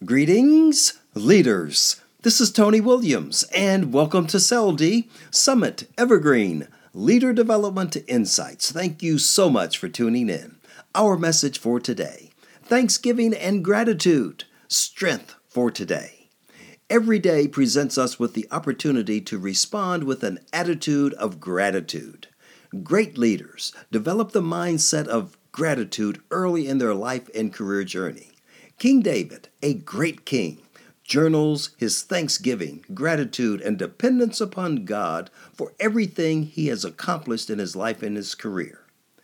Greetings, leaders. This is Tony Williams, and welcome to CELD Summit Evergreen Leader Development Insights. Thank you so much for tuning in. Our message for today: Thanksgiving and gratitude, strength for today. Every day presents us with the opportunity to respond with an attitude of gratitude. Great leaders develop the mindset of gratitude early in their life and career journey. King David, a great king, journals his thanksgiving, gratitude, and dependence upon God for everything he has accomplished in his life and his career.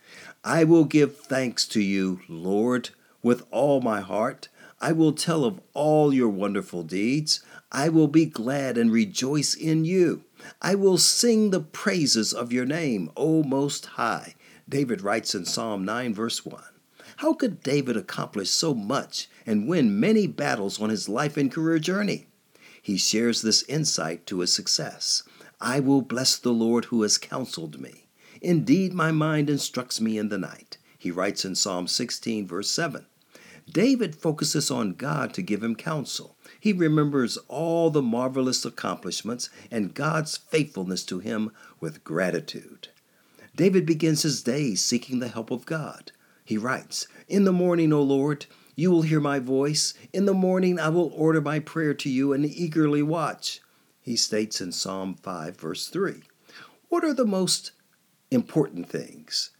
I will give thanks to you, Lord, with all my heart. I will tell of all your wonderful deeds. I will be glad and rejoice in you. I will sing the praises of your name, O Most High. David writes in Psalm 9, verse 1. How could David accomplish so much and win many battles on his life and career journey? He shares this insight to his success. I will bless the Lord who has counseled me. Indeed, my mind instructs me in the night. He writes in Psalm 16, verse 7. David focuses on God to give him counsel. He remembers all the marvelous accomplishments and God's faithfulness to him with gratitude. David begins his day seeking the help of God. He writes, In the morning, O Lord, you will hear my voice. In the morning I will order my prayer to you and eagerly watch. He states in Psalm 5, verse 3. What are the most important things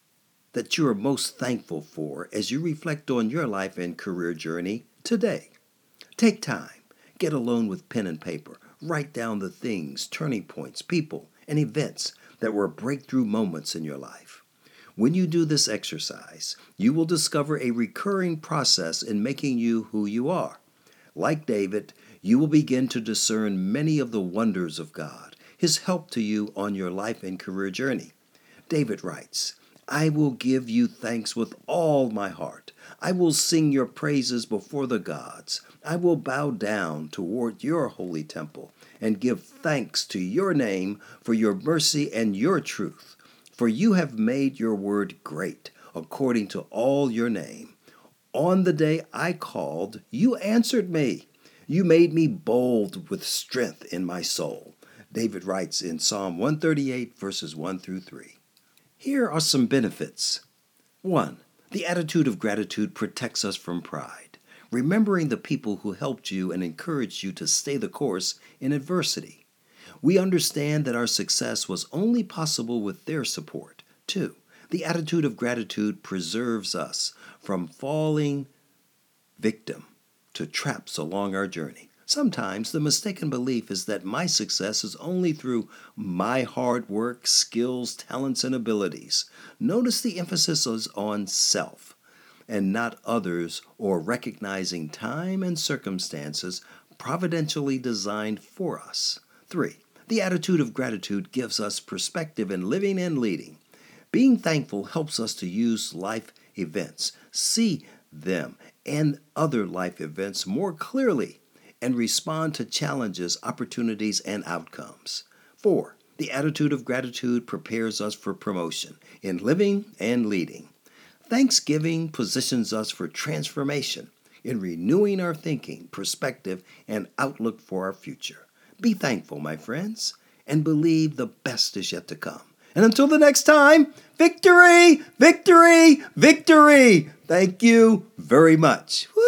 that you are most thankful for as you reflect on your life and career journey today? Take time, get alone with pen and paper, write down the things, turning points, people, and events that were breakthrough moments in your life. When you do this exercise, you will discover a recurring process in making you who you are. Like David, you will begin to discern many of the wonders of God, His help to you on your life and career journey. David writes, I will give you thanks with all my heart. I will sing your praises before the gods. I will bow down toward your holy temple and give thanks to your name for your mercy and your truth. For you have made your word great, according to all your name. On the day I called, you answered me. You made me bold with strength in my soul. David writes in Psalm 138, verses 1 through 3. Here are some benefits. 1. The attitude of gratitude protects us from pride, remembering the people who helped you and encouraged you to stay the course in adversity. We understand that our success was only possible with their support. 2. The attitude of gratitude preserves us from falling victim to traps along our journey. Sometimes the mistaken belief is that my success is only through my hard work, skills, talents, and abilities. Notice the emphasis is on self and not others, or recognizing time and circumstances providentially designed for us. 3. The attitude of gratitude gives us perspective in living and leading. Being thankful helps us to use life events, see them and other life events more clearly, and respond to challenges, opportunities, and outcomes. 4. The attitude of gratitude prepares us for promotion in living and leading. Thanksgiving positions us for transformation in renewing our thinking, perspective, and outlook for our future. Be thankful, my friends, and believe the best is yet to come. And until the next time, victory, victory, victory. Thank you very much. Woo!